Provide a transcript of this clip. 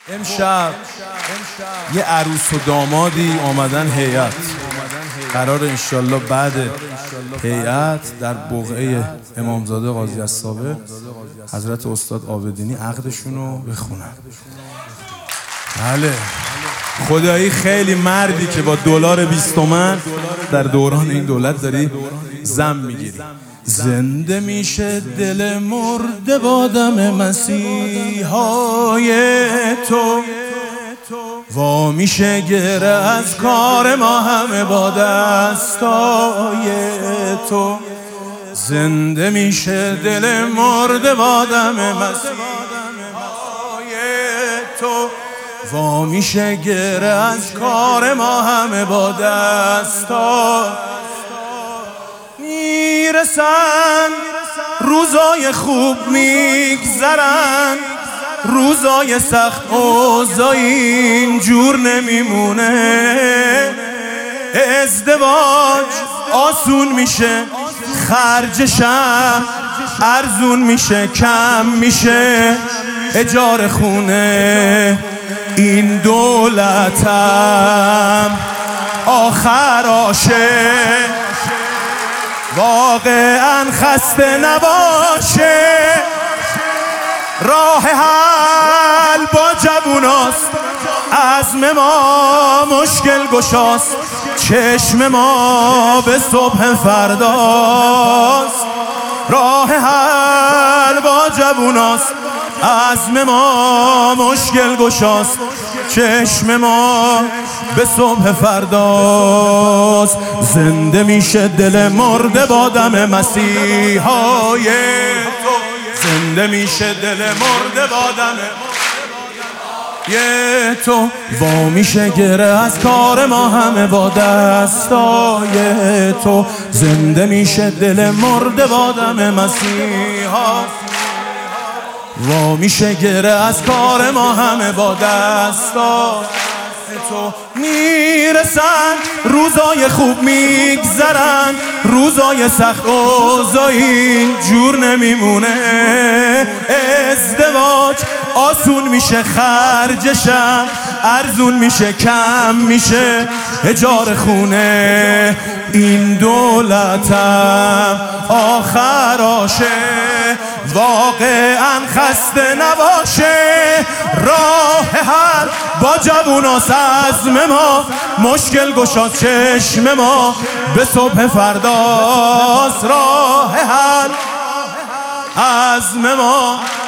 امشب یه عروس و دامادی آمدن هیئت. قرار انشالله بعد هیئت در بقعه امامزاده قاضی الصابر حضرت استاد عابدینی عقدشونو بخونن. بله خدایی خیلی مردی که با دلار 20 تومن در دوران این دولت داری زن میگیری. زنده میشه دل مرده با دم مسیحای تو، وا میشه گره از کار ما همه با دستای تو. زنده میشه دل مرده با دم مسیحای تو، وا میشه گره از کار ما همه با دستای. میرسن روزای خوب میگذرن، روزای سخت اوضاع اینجور نمیمونه. ازدواج آسون میشه، خرجشم ارزون میشه، کم میشه اجاره خونه. این دولتم آخراشه، واقعا خسته نباشه. راه حل با جووناست، عزم ما مشکل گشاست، چشم ما به صبح فرداست. راه حل با جووناست، عزم ما مشکل گشاست، چشم ما به صبح فرداست. زنده میشه دل مرده با دم مسیحای تو، زنده میشه دل مرده با دم تو، وا میشه گره از کار ما همه با دستای تو. زنده میشه دل مرده با دم مسیحا، وا میشه گره از کار ما همه با دستای تو. میرسن روزای خوب میگذرن، روزای سخت اوضاع اینجور نمیمونه. ازدواج آسون میشه، خرجشم ارزون میشه، کم میشه اجاره خونه. این دولتم آخراشه، واقعا خسته نباشه. راه حل با جووناست، عزم ما مشکل گشاست، چشم ما به صبح فرداست. راه حل عزم ما